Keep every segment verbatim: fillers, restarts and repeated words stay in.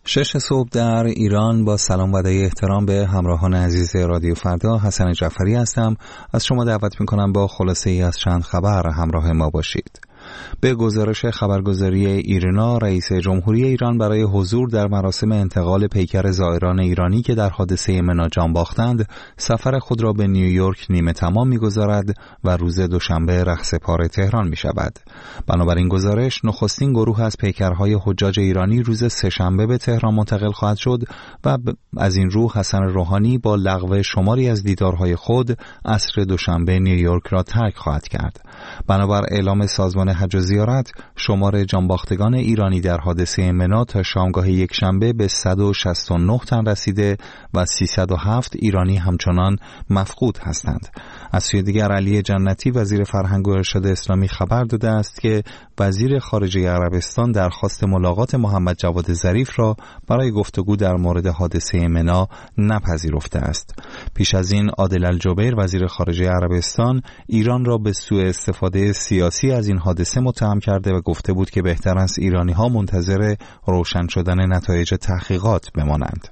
شش صبح در ایران. با سلام و ادای احترام به همراهان عزیز رادیو فردا، حسن جعفری هستم. از شما دعوت می‌کنم با خلاصه ای از چند خبر همراه ما باشید. به گزارش خبرگزاری ایرنا، رئیس جمهوری ایران برای حضور در مراسم انتقال پیکر زائران ایرانی که در حادثه منا جان باختند، سفر خود را به نیویورک نیمه تمام می‌گذارد و روز دوشنبه رهسپار تهران می‌شود. بنابراین گزارش، نخستین گروه از پیکرهای حجاج ایرانی روز سه‌شنبه به تهران منتقل خواهد شد و از این رو حسن روحانی با لغو شماری از دیدارهای خود عصر دوشنبه نیویورک را ترک خواهد کرد. بنابر اعلام سازمان حج و زیارت، شمار جانباختگان ایرانی در حادثه منا تا شامگاه یکشنبه به صد و شصت و نه تن رسیده و سیصد و هفت ایرانی همچنان مفقود هستند. از سوی دیگر، علی جنتی وزیر فرهنگ و ارشاد اسلامی خبر داده است که وزیر خارجه عربستان درخواست ملاقات محمد جواد ظریف را برای گفتگو در مورد حادثه منا نپذیرفته است. پیش از این، عادل الجبیر وزیر خارجه عربستان ایران را به سوء استفاده سیاسی از این حادثه متهم کرده و گفته بود که بهتر است ایرانی‌ها منتظر روشن شدن نتایج تحقیقات بمانند.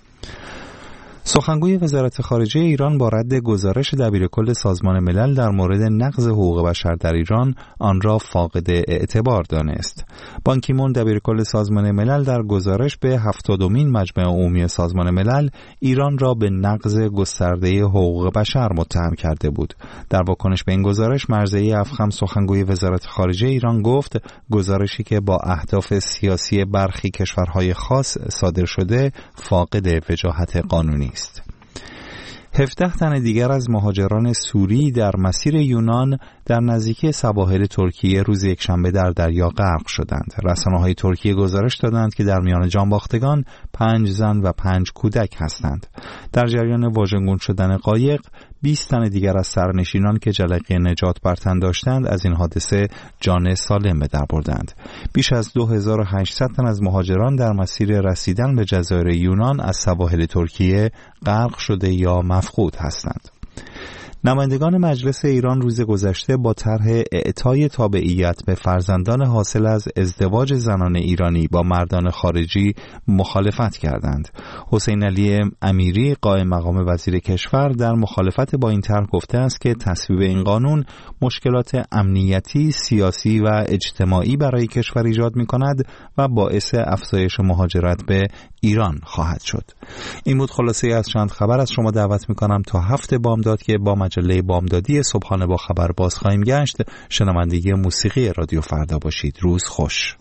سخنگوی وزارت خارجه ایران با رد گزارش دبیرکل سازمان ملل در مورد نقض حقوق بشر در ایران، آن را فاقد اعتبار دانست. بان کی مون دبیرکل سازمان ملل در گزارش به هفتادمین مجمع عمومی سازمان ملل ایران را به نقض گسترده حقوق بشر متهم کرده بود. در واکنش به این گزارش، مرضیه افخم سخنگوی وزارت خارجه ایران گفت گزارشی که با اهداف سیاسی برخی کشورهای خاص صادر شده فاقد وجاهت قانونی است. هفده تن دیگر از مهاجران سوری در مسیر یونان در نزدیکی سواحل ترکیه روز یکشنبه در دریا غرق شدند. رسانه‌های ترکیه گزارش دادند که در میان جانباختگان پنج زن و پنج کودک هستند. در جریان واژگون شدن قایق، بیست تن دیگر از سرنشینان که جلقه نجات بر تن داشتند از این حادثه جان سالم به در بردند. بیش از دو هزار و هشتصد تن از مهاجران در مسیر رسیدن به جزایر یونان از سواحل ترکیه غرق شده یا مفقود هستند. نمایندگان مجلس ایران روز گذشته با طرح اعطای تابعیت به فرزندان حاصل از ازدواج زنان ایرانی با مردان خارجی مخالفت کردند. حسین علی امیری قائم مقام وزیر کشور در مخالفت با این طرح گفته است که تصویب این قانون مشکلات امنیتی، سیاسی و اجتماعی برای کشور ایجاد می‌کند و باعث افزایش مهاجرت به ایران خواهد شد. این بود خلاصه از چند خبر. از شما دعوت می‌کنم تا هفته بامداد که با مجله بامدادی صبحانه با خبر باز خواهیم گشت، شنونده موسیقی رادیو فردا باشید. روز خوش.